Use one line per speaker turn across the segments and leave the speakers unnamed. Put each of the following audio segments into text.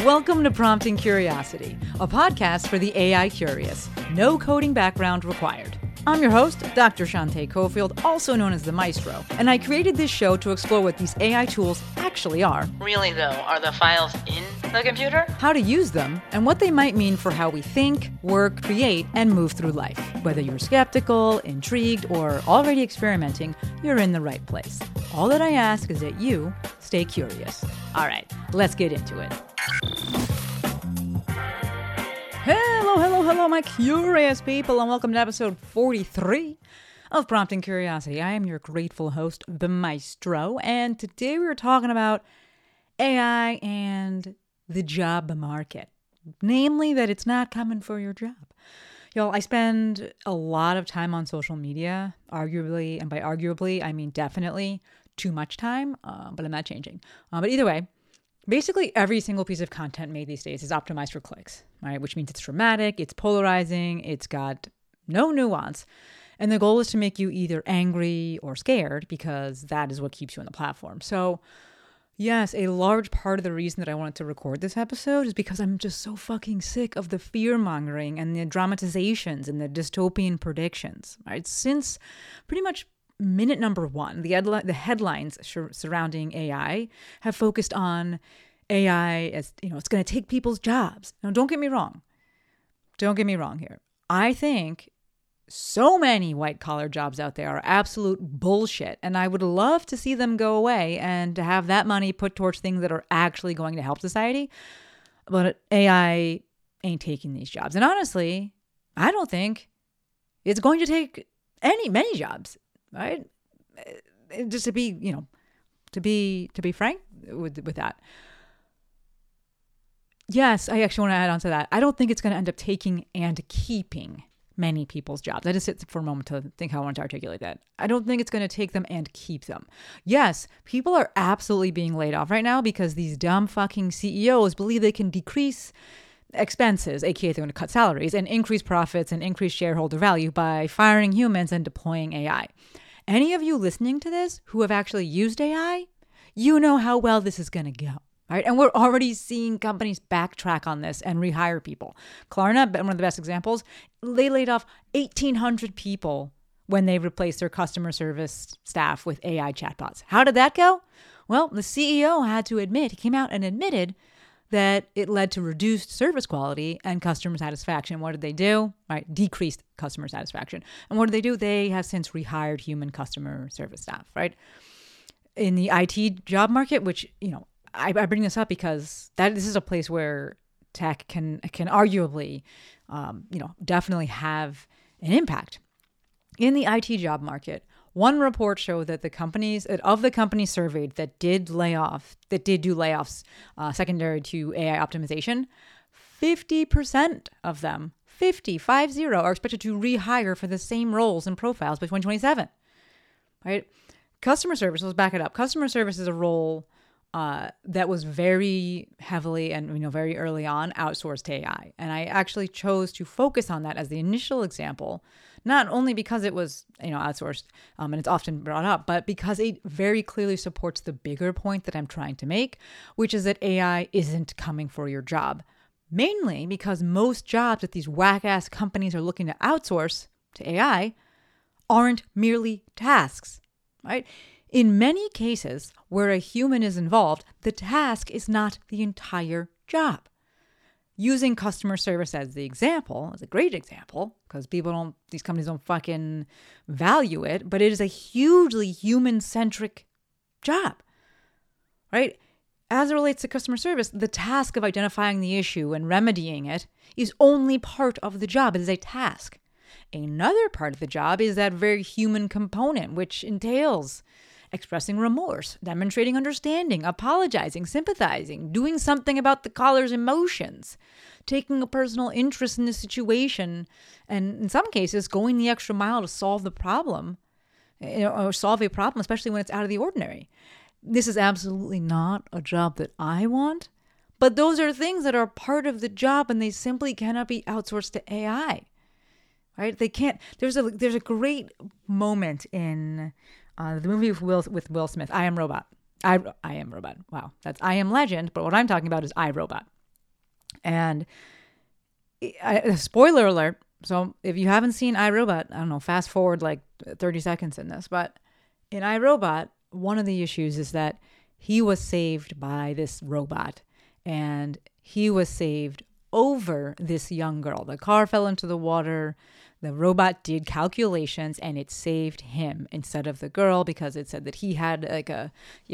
Welcome to Prompting Curiosity, a podcast for the AI curious. No coding background required. I'm your host, Dr. Shante Cofield, also known as the Maestro, and I created this show to explore what these AI tools actually are.
Really though, are the files in the computer?
How to use them, and what they might mean for how we think, work, create, and move through life. Whether you're skeptical, intrigued, or already experimenting, you're in the right place. All that I ask is that you stay curious. All right, let's get into it. Hello, my curious people, and welcome to episode 43 of Prompting Curiosity. I am your grateful host, the Maestro, and today we are talking about AI and the job market. Namely, that it's not coming for your job. Y'all, I spend a lot of time on social media, arguably, and by arguably, I mean definitely too much time, but I'm not changing. But either way, basically every single piece of content made these days is optimized for clicks, right? Which means it's dramatic, it's polarizing, it's got no nuance. And the goal is to make you either angry or scared because that is what keeps you on the platform. So yes, a large part of the reason that I wanted to record this episode is because I'm just so fucking sick of the fear-mongering and the dramatizations and the dystopian predictions, right? Since pretty much minute number one, the headlines surrounding AI have focused on AI as, it's going to take people's jobs. Now, don't get me wrong. Don't get me wrong here. I think so many white-collar jobs out there are absolute bullshit, and I would love to see them go away and to have that money put towards things that are actually going to help society. But AI ain't taking these jobs. And honestly, I don't think it's going to take many jobs. Right? Just to be, to be frank with that. Yes, I actually want to add on to that. I don't think it's going to end up taking and keeping many people's jobs. I just sit for a moment to think how I want to articulate that. I don't think it's going to take them and keep them. Yes, people are absolutely being laid off right now because these dumb fucking CEOs believe they can decrease expenses, aka they're going to cut salaries, and increase profits and increase shareholder value by firing humans and deploying AI. Any of you listening to this who have actually used AI, you know how well this is going to go, right? And we're already seeing companies backtrack on this and rehire people. Klarna, one of the best examples, they laid off 1,800 people when they replaced their customer service staff with AI chatbots. How did that go? Well, the CEO had to admit, he came out and admitted that it led to reduced service quality and customer satisfaction. What did they do? Right, decreased customer satisfaction. And what did they do? They have since rehired human customer service staff, right? In the IT job market, which, I bring this up because this is a place where tech can arguably, definitely have an impact. In the IT job market, one report showed that the companies surveyed that did do layoffs secondary to AI optimization, 50% of them, 50, are expected to rehire for the same roles and profiles by 2027. Right? Customer service, let's back it up. Customer service is a role that was very heavily and very early on outsourced to AI. And I actually chose to focus on that as the initial example, not only because it was outsourced and it's often brought up, but because it very clearly supports the bigger point that I'm trying to make, which is that AI isn't coming for your job. Mainly because most jobs that these whack-ass companies are looking to outsource to AI aren't merely tasks, right? In many cases where a human is involved, the task is not the entire job. Using customer service as the example, as a great example, because these companies don't fucking value it, but it is a hugely human-centric job, right? As it relates to customer service, the task of identifying the issue and remedying it is only part of the job. It is a task. Another part of the job is that very human component, which entails expressing remorse, demonstrating understanding, apologizing, sympathizing, doing something about the caller's emotions, taking a personal interest in the situation, and in some cases, going the extra mile to solve the problem, or solve a problem, especially when it's out of the ordinary. This is absolutely not a job that I want, but those are things that are part of the job and they simply cannot be outsourced to AI. Right? They can't. There's a great moment in the movie with Will Smith, I Am Robot. I Am Robot. Wow, that's I Am Legend. But what I'm talking about is I, Robot. And spoiler alert. So if you haven't seen iRobot, I don't know, fast forward like 30 seconds in this. But in iRobot, one of the issues is that he was saved by this robot. And he was saved over this young girl. The car fell into the water. The robot did calculations and it saved him instead of the girl because it said that he had like a,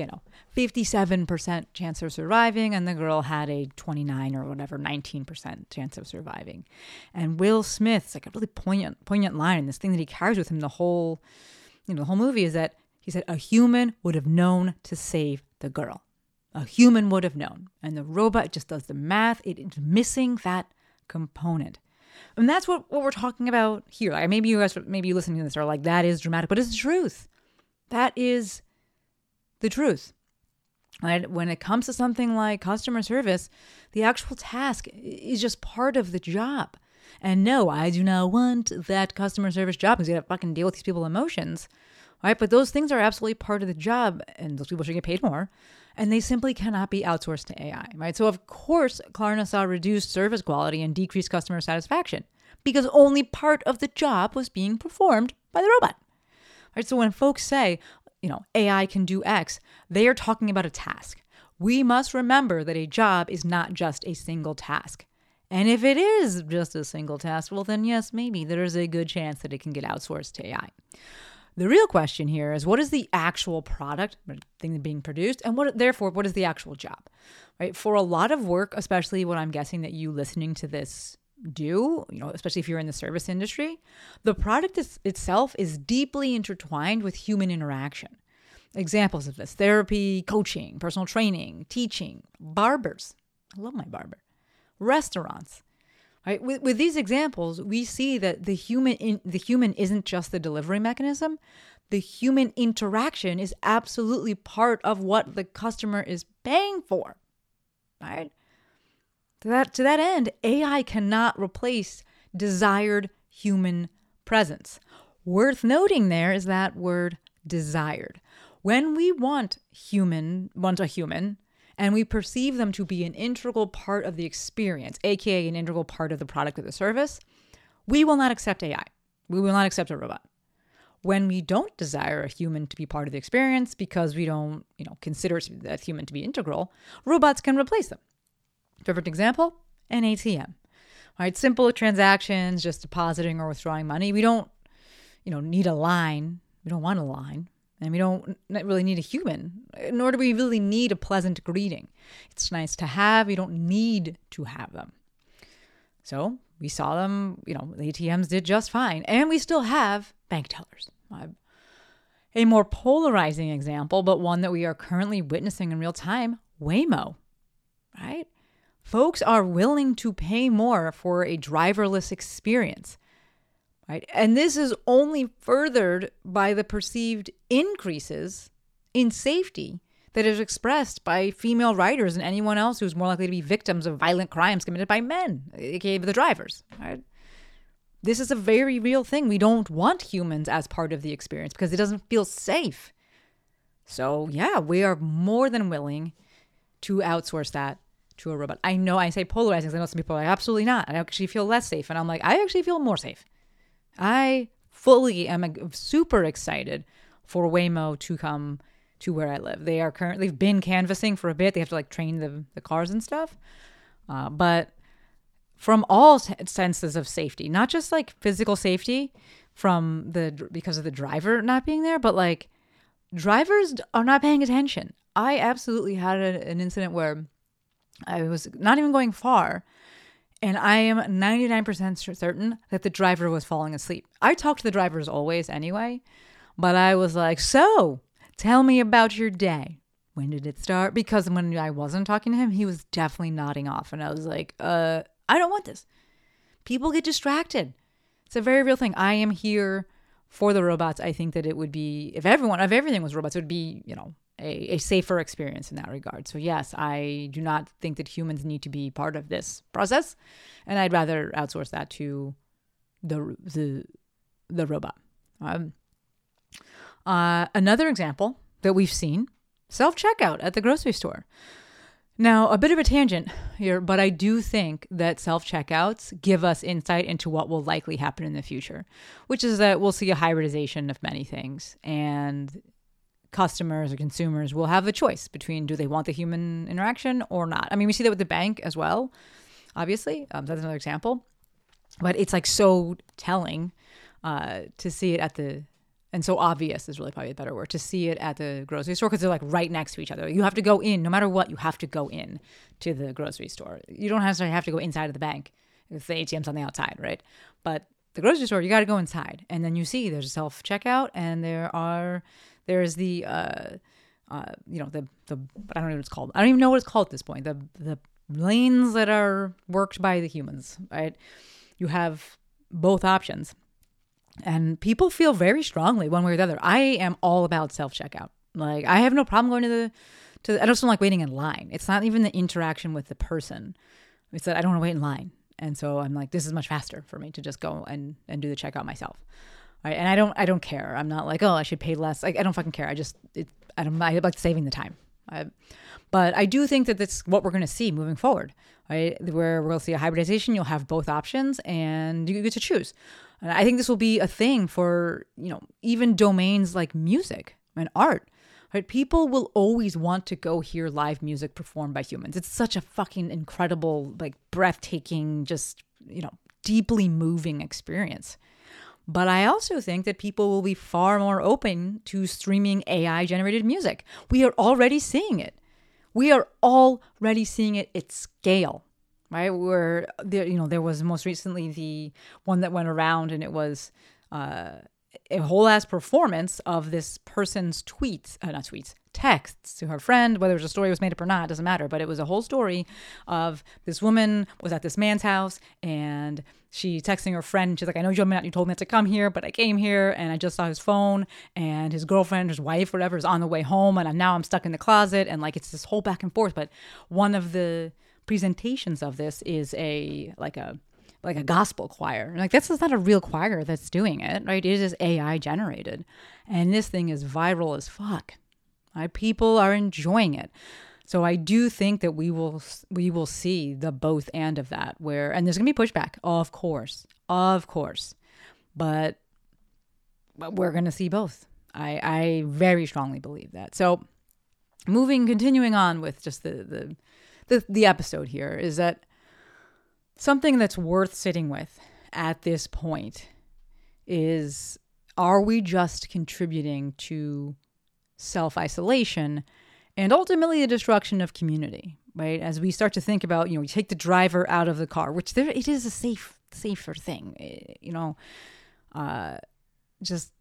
57% chance of surviving and the girl had a 29 or whatever, 19% chance of surviving. And Will Smith's like a really poignant line in this thing that he carries with him the whole movie is that he said a human would have known to save the girl. A human would have known. And the robot just does the math. It's missing that component. And that's what we're talking about here. Like maybe you listening to this are like, that is dramatic, but it's the truth. That is the truth. Right? When it comes to something like customer service, the actual task is just part of the job. And no, I do not want that customer service job because you got to fucking deal with these people's emotions. Right? But those things are absolutely part of the job and those people should get paid more. And they simply cannot be outsourced to AI, right? So of course, Klarna saw reduced service quality and decreased customer satisfaction because only part of the job was being performed by the robot. Right? So when folks say, AI can do X, they are talking about a task. We must remember that a job is not just a single task. And if it is just a single task, well, then yes, maybe there is a good chance that it can get outsourced to AI. The real question here is what is the actual product thing being produced and what is the actual job, right? For a lot of work, especially what I'm guessing that you listening to this do, especially if you're in the service industry, the product itself is deeply intertwined with human interaction. Examples of this: therapy, coaching, personal training, teaching, barbers. I love my barber. Restaurants. Right? With these examples, we see that the human isn't just the delivery mechanism. The human interaction is absolutely part of what the customer is paying for. Right? To that end, AI cannot replace desired human presence. Worth noting there is that word desired. When we want a human, and we perceive them to be an integral part of the experience, aka an integral part of the product or the service, we will not accept AI. We will not accept a robot. When we don't desire a human to be part of the experience because we don't, consider that human to be integral, robots can replace them. Perfect example, an ATM. Right? Simple transactions, just depositing or withdrawing money. We don't, need a line. We don't want a line. And we don't really need a human, nor do we really need a pleasant greeting. It's nice to have. We don't need to have them. So we saw them, the ATMs did just fine. And we still have bank tellers. A more polarizing example, but one that we are currently witnessing in real time, Waymo, right? Folks are willing to pay more for a driverless experience. Right? And this is only furthered by the perceived increases in safety that is expressed by female riders and anyone else who's more likely to be victims of violent crimes committed by men, aka the drivers. Right? This is a very real thing. We don't want humans as part of the experience because it doesn't feel safe. So yeah, we are more than willing to outsource that to a robot. I know I say polarizing because I know some people are like, absolutely not. I actually feel less safe. And I'm like, I actually feel more safe. I fully am super excited for Waymo to come to where I live. They've been canvassing for a bit. They have to train the cars and stuff. But from all senses of safety, not just physical safety because of the driver not being there, but drivers are not paying attention. I absolutely had an incident where I was not even going far. And I am 99% certain that the driver was falling asleep. I talk to the drivers always anyway, but I was like, so tell me about your day. When did it start? Because when I wasn't talking to him, he was definitely nodding off. And I was like, I don't want this. People get distracted. It's a very real thing. I am here for the robots. I think that it would be, if everything was robots, it would be, a safer experience in that regard. So yes, I do not think that humans need to be part of this process, and I'd rather outsource that to the robot. Another example that we've seen: self-checkout at the grocery store. Now, a bit of a tangent here, but I do think that self-checkouts give us insight into what will likely happen in the future, which is that we'll see a hybridization of many things, and customers or consumers will have a choice between do they want the human interaction or not. I mean, we see that with the bank as well, obviously. That's another example. But it's like so telling to see it at the, and so obvious is really probably a better word, to see it at the grocery store because they're like right next to each other. You have to go in, no matter what, you have to go in to the grocery store. You don't necessarily have to go inside of the bank if the ATM's on the outside, right? But the grocery store, you got to go inside. And then you see there's a self-checkout and there's the, but I don't know what it's called. I don't even know what it's called at this point. The lanes that are worked by the humans, right? You have both options. And people feel very strongly one way or the other. I am all about self-checkout. Like, I have no problem going I just don't like waiting in line. It's not even the interaction with the person. It's that I don't want to wait in line. And so I'm like, this is much faster for me to just go and do the checkout myself. Right? And I don't care. I'm not like, oh, I should pay less. Like, I don't fucking care. I like saving the time. But I do think that that's what we're going to see moving forward, right? Where we'll see a hybridization. You'll have both options and you get to choose. And I think this will be a thing for, even domains like music and art, right? People will always want to go hear live music performed by humans. It's such a fucking incredible, like breathtaking, just, deeply moving experience. But I also think that people will be far more open to streaming AI generated music. We are already seeing it. We are already seeing it at scale, right? Where there was most recently the one that went around, and it was a whole ass performance of this person's texts to her friend. Whether the story was made up or not doesn't matter. But it was a whole story of this woman was at this man's house and she texting her friend. She's like, I know you told me not to come here, but I came here and I just saw his phone and his girlfriend, his wife, whatever, is on the way home. And now I'm stuck in the closet. And like, it's this whole back and forth. But one of the presentations of this is a gospel choir. And like, that's not a real choir that's doing it, right? It is AI generated. And this thing is viral as fuck. Right? People are enjoying it. So I do think that we will see the both and of that and there's going to be pushback, of course, but we're going to see both. I very strongly believe that. So continuing on with just the episode here is that something that's worth sitting with at this point is, are we just contributing to self-isolation and ultimately the destruction of community, right? As we start to think about, you take the driver out of the car, which it is a safer thing, just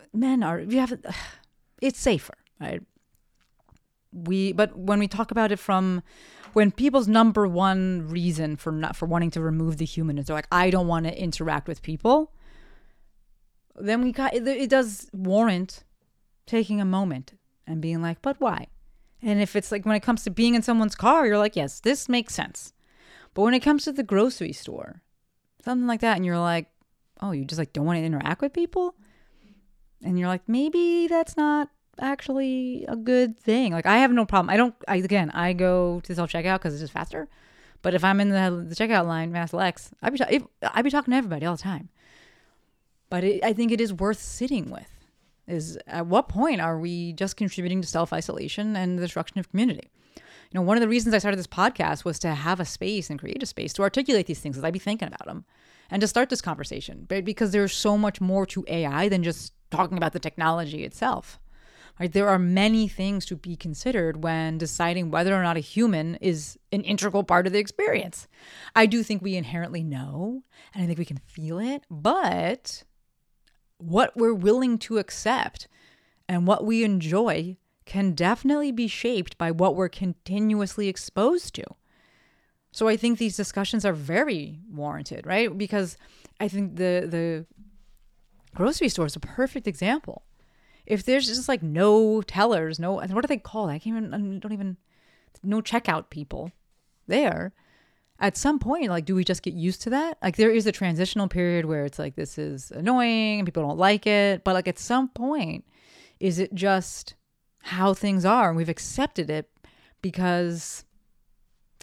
it's safer, right? But when we talk about it when people's number one reason for wanting to remove the human is they're like, I don't want to interact with people, then it does warrant taking a moment and being like, but why? And if it's like when it comes to being in someone's car, you're like, yes, this makes sense. But when it comes to the grocery store, something like that, and you're like, oh, you just like don't want to interact with people? And you're like, maybe that's not actually a good thing. Like, I have no problem. I go to the self-checkout because it's just faster. But if I'm in the checkout line, Mass-Lex, I'd be talking to everybody all the time. But I think it is worth sitting with. Is at what point are we just contributing to self-isolation and the destruction of community? One of the reasons I started this podcast was to have a space and create a space to articulate these things as I'd be thinking about them and to start this conversation, because there's so much more to AI than just talking about the technology itself. Right? There are many things to be considered when deciding whether or not a human is an integral part of the experience. I do think we inherently know, and I think we can feel it, but what we're willing to accept and what we enjoy can definitely be shaped by what we're continuously exposed to. So I think these discussions are very warranted, right? Because I think the grocery store is a perfect example. If there's just like no tellers, what do they call it? No checkout people there. At some point, like, do we just get used to that? Like, there is a transitional period where it's like, this is annoying and people don't like it. But like, at some point, is it just how things are? And we've accepted it because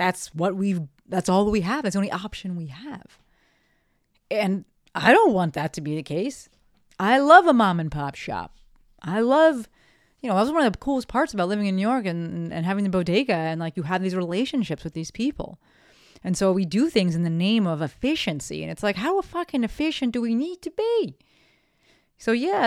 that's all we have. That's the only option we have. And I don't want that to be the case. I love a mom and pop shop. I love, that was one of the coolest parts about living in New York and having the bodega, and like you have these relationships with these people. And so we do things in the name of efficiency. And it's like, how fucking efficient do we need to be? So yeah,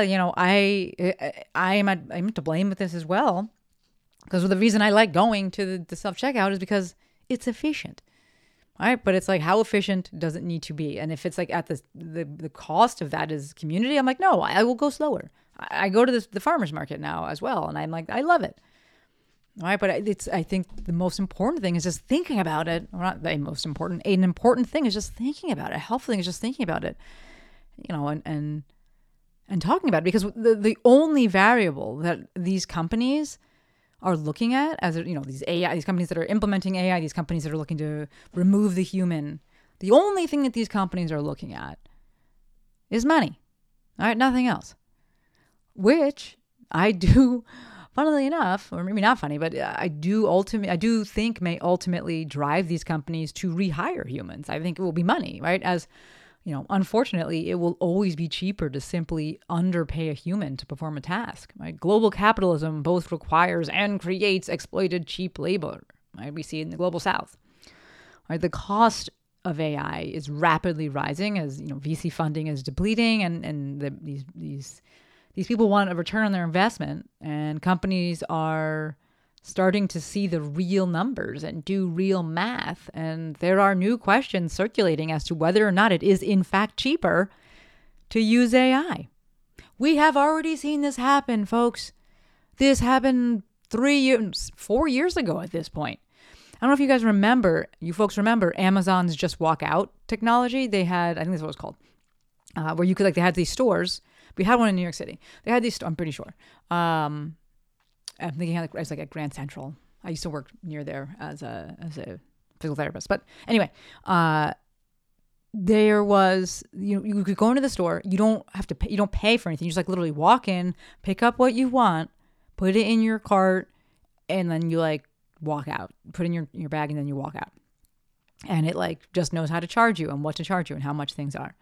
I'm to blame with this as well. Because the reason I like going to the self-checkout is because it's efficient. All right. But it's like, how efficient does it need to be? And if it's like at the cost of that is community, I'm like, no, I will go slower. I go to the farmer's market now as well. And I'm like, I love it. All right. But I think the most important thing is just thinking about it. Or not the most important. An important thing is just thinking about it. A helpful thing is just thinking about it, and talking about it. Because the only variable that these companies are looking at as, these companies that are implementing AI, these companies that are looking to remove the human, the only thing that these companies are looking at is money. All right. Nothing else. Which I do, funnily enough, or maybe not funny, but I do think may ultimately drive these companies to rehire humans. I think it will be money, right? As, unfortunately, it will always be cheaper to simply underpay a human to perform a task. Right? Global capitalism both requires and creates exploited cheap labor. Right? We see it in the global South. Right? The cost of AI is rapidly rising as VC funding is depleting, and these people want a return on their investment, and companies are starting to see the real numbers and do real math. And there are new questions circulating as to whether or not it is in fact cheaper to use AI. We have already seen this happen, folks. This happened 4 years ago at this point. I don't know if you guys remember, Amazon's Just Walk Out technology. They had, I think that's what it was called, where you could, they had these stores. We had one in New York City. They had these, I'm pretty sure. I'm thinking it was like at Grand Central. I used to work near there as a physical therapist. But anyway, there was, you could go into the store. You don't have to pay, you don't pay for anything. You just literally walk in, pick up what you want, put it in your cart, and then you walk out, put in your bag, and then you walk out. And it just knows how to charge you and what to charge you and how much things are.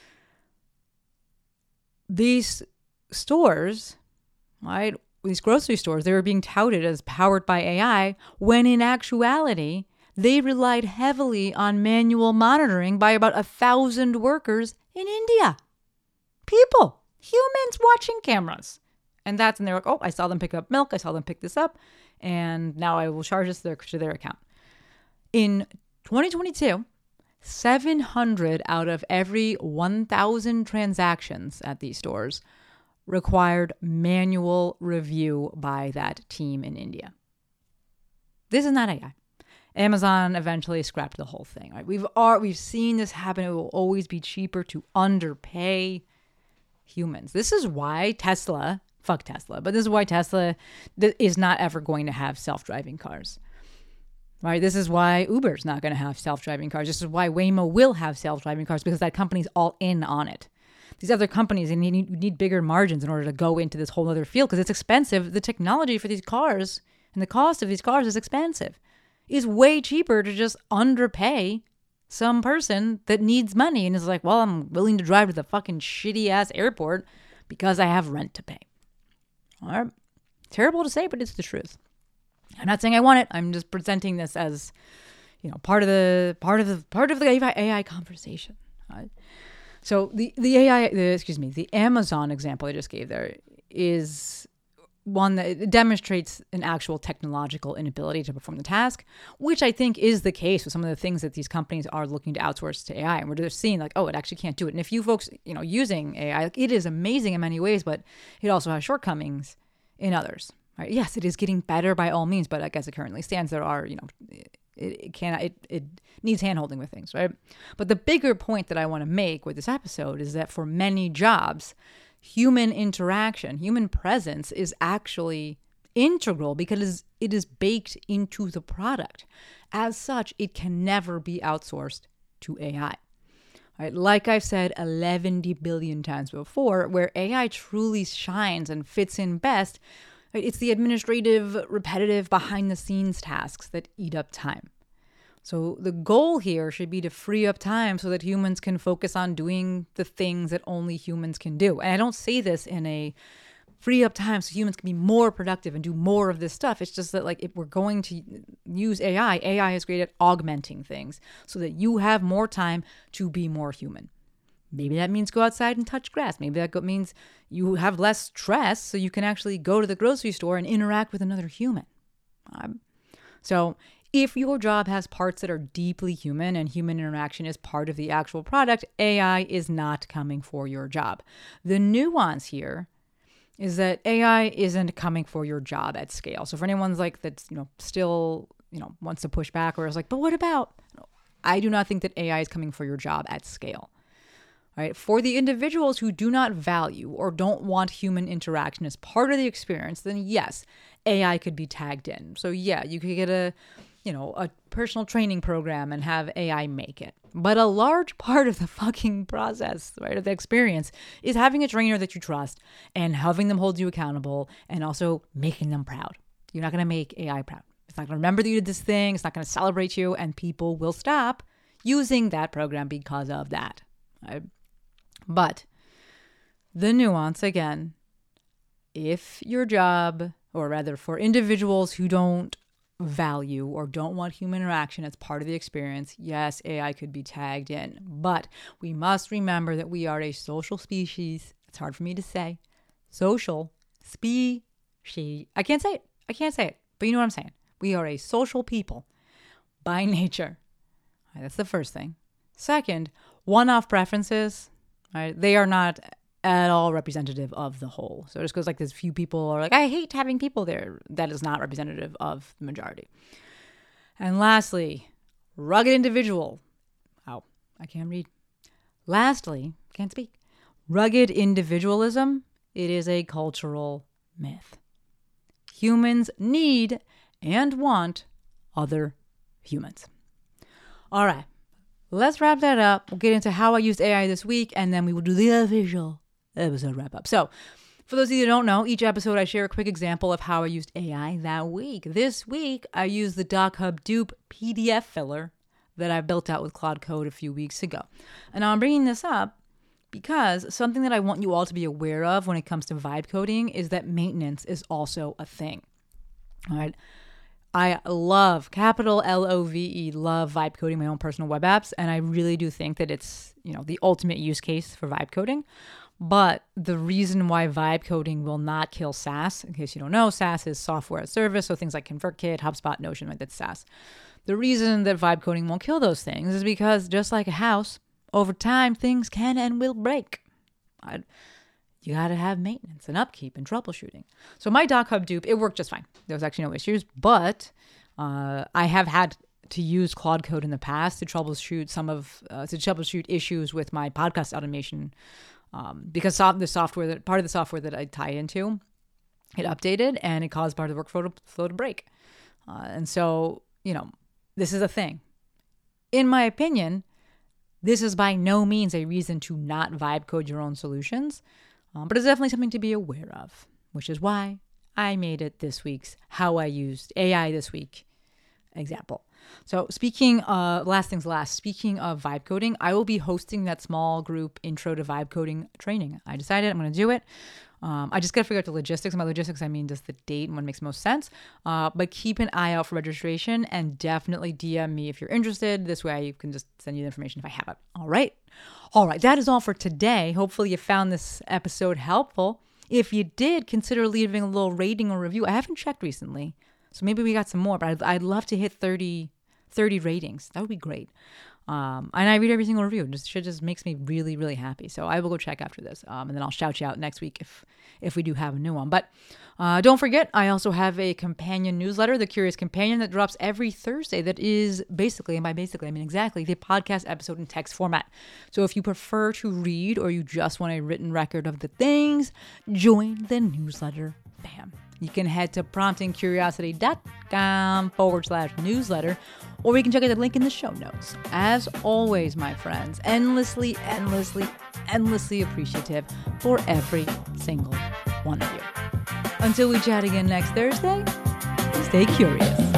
These stores, right? These grocery stores, they were being touted as powered by AI, when in actuality, they relied heavily on manual monitoring by about 1,000 workers in India. People, humans watching cameras. And they're like, oh, I saw them pick up milk. I saw them pick this up. And now I will charge this to their account. In 2022, 700 out of every 1,000 transactions at these stores required manual review by that team in India. This is not AI. Amazon eventually scrapped the whole thing. Right? We've seen this happen. It will always be cheaper to underpay humans. This is why fuck Tesla, but this is why Tesla is not ever going to have self-driving cars. Right? This is why Uber's not going to have self-driving cars. This is why Waymo will have self-driving cars, because that company's all in on it. These other companies, they need bigger margins in order to go into this whole other field, because it's expensive. The technology for these cars and the cost of these cars is expensive. It's way cheaper to just underpay some person that needs money and is like, well, I'm willing to drive to the fucking shitty ass airport because I have rent to pay. All right. Terrible to say, but it's the truth. I'm not saying I want it. I'm just presenting this as, part of the AI conversation. Right? So the Amazon example I just gave there is one that demonstrates an actual technological inability to perform the task, which I think is the case with some of the things that these companies are looking to outsource to AI. And we're just seeing it actually can't do it. And if you folks, using AI, it is amazing in many ways, but it also has shortcomings in others. Right? Yes, it is getting better by all means, but as it currently stands, there are, it needs handholding with things, right? But the bigger point that I want to make with this episode is that for many jobs, human interaction, human presence is actually integral because it is baked into the product. As such, it can never be outsourced to AI. Right? Like I've said 11 billion times before, where AI truly shines and fits in best, right? It's the administrative, repetitive, behind-the-scenes tasks that eat up time. So the goal here should be to free up time so that humans can focus on doing the things that only humans can do. And I don't say this in a free up time so humans can be more productive and do more of this stuff. It's just that, like, if we're going to use AI is great at augmenting things so that you have more time to be more human. Maybe that means go outside and touch grass. Maybe that means you have less stress so you can actually go to the grocery store and interact with another human. So if your job has parts that are deeply human and human interaction is part of the actual product, AI is not coming for your job. The nuance here is that AI isn't coming for your job at scale. So for anyone's like that's, still, wants to push back or is like, but what about? I do not think that AI is coming for your job at scale. Right? For the individuals who do not value or don't want human interaction as part of the experience, then yes, AI could be tagged in. So yeah, you could get a personal training program and have AI make it. But a large part of the fucking process, right, of the experience is having a trainer that you trust and having them hold you accountable and also making them proud. You're not going to make AI proud. It's not going to remember that you did this thing. It's not going to celebrate you, and people will stop using that program because of that. Right? But the nuance, again, if your job, or rather for individuals who don't value or don't want human interaction as part of the experience, yes, AI could be tagged in. But we must remember that we are a social species. It's hard for me to say. Social species. I can't say it. But you know what I'm saying. We are a social people by nature. All right, that's the first thing. Second, one-off preferences, right? They are not at all representative of the whole. So it just goes like this: few people are like, I hate having people there. That is not representative of the majority. And lastly, rugged individual. Oh, I can't read. Lastly, can't speak. Rugged individualism. It is a cultural myth. Humans need and want other humans. All right, let's wrap that up. We'll get into how I used AI this week, and then we will do the official episode wrap up. So for those of you who don't know, each episode I share a quick example of how I used AI that week. This week, I used the DocHub Dupe PDF filler that I built out with Claude Code a few weeks ago. And now I'm bringing this up because something that I want you all to be aware of when it comes to vibe coding is that maintenance is also a thing. All right. I love, capital L-O-V-E, love vibe coding my own personal web apps. And I really do think that it's, the ultimate use case for vibe coding. But the reason why vibe coding will not kill SaaS, in case you don't know, SaaS is software as service. So things like ConvertKit, HubSpot, Notion, right, that's SaaS. The reason that vibe coding won't kill those things is because just like a house, over time, things can and will break. You got to have maintenance and upkeep and troubleshooting. So my DocHub Dupe, it worked just fine. There was actually no issues, but I have had to use Claude Code in the past to troubleshoot issues with my podcast automation because part of the software that I tie into, it updated and it caused part of the workflow to break. And so, this is a thing. In my opinion, this is by no means a reason to not vibe code your own solutions. But it's definitely something to be aware of, which is why I made it this week's How I Used AI This Week example. So last things last, speaking of vibe coding, I will be hosting that small group intro to vibe coding training. I decided I'm going to do it. I just got to figure out the logistics. And by logistics, I mean just the date and what makes most sense. But keep an eye out for registration and definitely DM me if you're interested. This way I can just send you the information if I have it. All right. That is all for today. Hopefully you found this episode helpful. If you did, consider leaving a little rating or review. I haven't checked recently, so maybe we got some more, but I'd love to hit 30 ratings. That would be great. And I read every single review. It just makes me really, really happy. So I will go check after this. And then I'll shout you out next week if we do have a new one. But don't forget, I also have a companion newsletter, The Curious Companion, that drops every Thursday. That is basically, and by basically, I mean exactly, the podcast episode in text format. So if you prefer to read or you just want a written record of the things, join the newsletter fam. You can head to promptingcuriosity.com/newsletter, or you can check out the link in the show notes. As always, my friends, endlessly, endlessly, endlessly appreciative for every single one of you. Until we chat again next Thursday, stay curious.